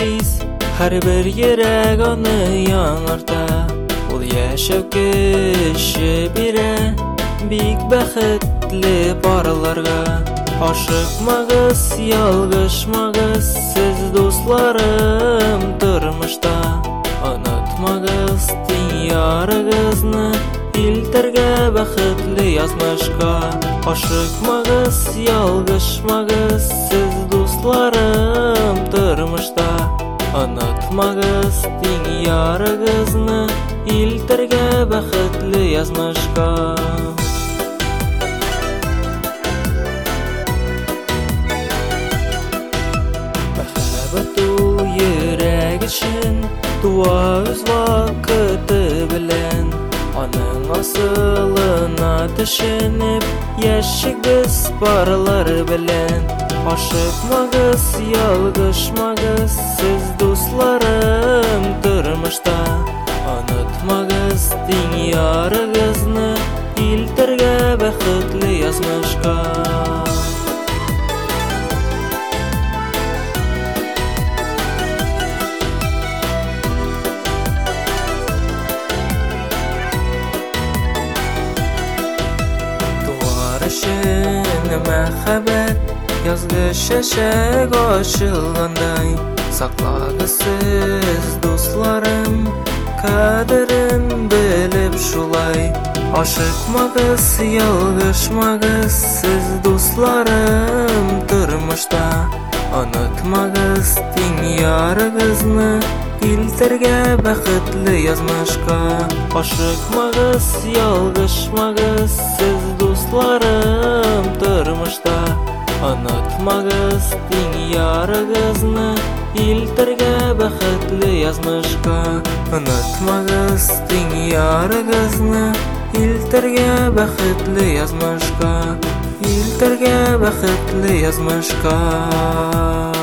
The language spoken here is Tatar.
хис, һәр бер йөрәк аны яңарта. Ул яшәү көче бирә, бик бәхетле барларга. Ашыкмагыз, ялгышмагыз, сез дусларым тормышта. Онытмагыз тиң ярыгызны, илтергә бәхетле язмышка. Ашыкмагыз, ялгышмагыз, сез дусларым тормышта. Онытмагыз тиң ярыгызны, илтергә бәхетле язмышка. Ул йөрәк өчен туа үз вакыты белән. Аның асылына төшенеп яшәгез барлар белән. Ашыкмагыз, ялгышмагыз, сез дусларым тормышта. Онытмагыз тиң ярыгызны, илтергә бәхетле язмышка. Мәхәббәт язгы чәчәк ачылгандай. Саклагыз сез дусларым, кадерен белеп шулай. Ашыкмагыз, ялгышмагыз, сез дусларым тормышта. Онытмагыз тиң ярыгызны, илтергә бәхетле язмышка. Ашыкмагыз, ялгышмагыз, сез дусларым тормышта. Онытмагыз тиң ярыгызны, илтергә бәхетле язмышка. Онытмагыз тиң ярыгызны, илтергә бәхетле язмышка. Илтергә бәхетле язмышка.